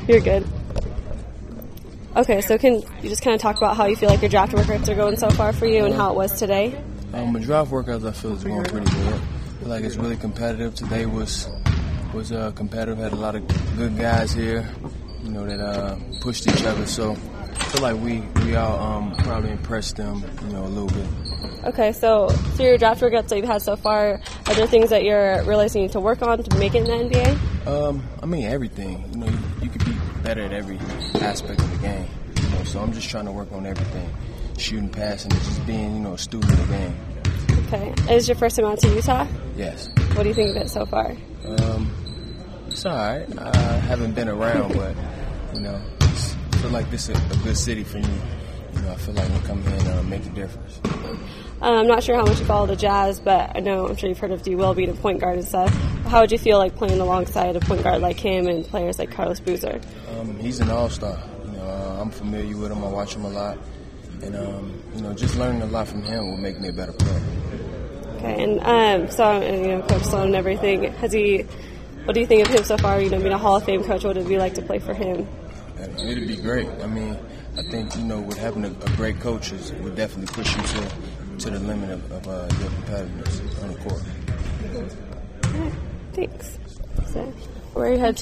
You're good. Okay, so can you just kind of talk about how you feel like your draft workouts are going so far for you and how it was today? My draft workouts I feel is going pretty good. I feel like it's really competitive. Today was competitive. Had a lot of good guys here, that pushed each other. So I feel like we all probably impressed them, a little bit. Okay, so through your draft workouts that you've had so far, are there things that you're realizing you need to work on to make it in the NBA? Everything. You could be better at every aspect of the game. So I'm just trying to work on everything. Shooting, passing, just being, a student of the game. Okay. Is this your first time out to Utah? Yes. What do you think of it so far? It's all right. I haven't been around, but, I feel like this is a good city for me. I feel like I come here and make a difference. I'm not sure how much you follow the Jazz, but I'm sure you've heard of D. Will being a point guard and stuff. How would you feel like playing alongside a point guard like him and players like Carlos Boozer? He's an all-star. I'm familiar with him. I watch him a lot. And, just learning a lot from him will make me a better player. Okay, and Coach Sloan and everything. What do you think of him so far? Being a Hall of Fame coach, what would it be like to play for him? It'd be great. I think, with having a great coach would definitely push you to the limit of your competitiveness on the court. All right, thanks. So, where are you headed to?